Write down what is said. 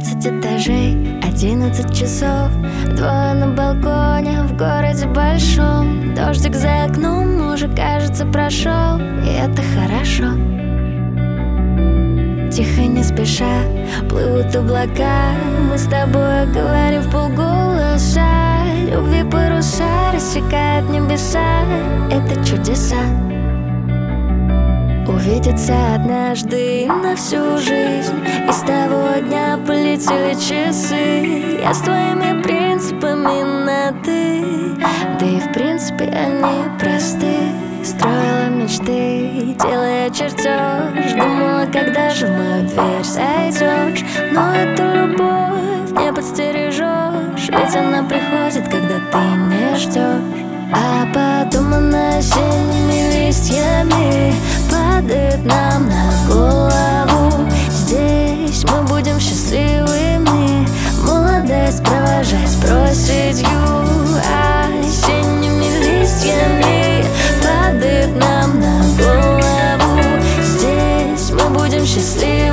11 этажей, 11 часов, двое на балконе в городе большом. Дождик за окном уже, кажется, прошел, и это хорошо. Тихо, не спеша, плывут облака. Мы с тобой говорим вполголоса. Любви паруса рассекают небеса. Это чудеса. Увидеться однажды на всю жизнь. И с того дня полетели часы. Я с твоими принципами на «ты». Да и в принципе они просты. Строила мечты, делая чертеж. Думала, когда же в мою дверь зайдешь. Но эту любовь не подстережешь, ведь она приходит, когда ты не ждешь. А потом она осенними листьями падает нам на голову. Здесь мы будем счастливыми, молодость провожать с проседью. Осенними листьями падает нам на голову. Здесь мы будем счастливы.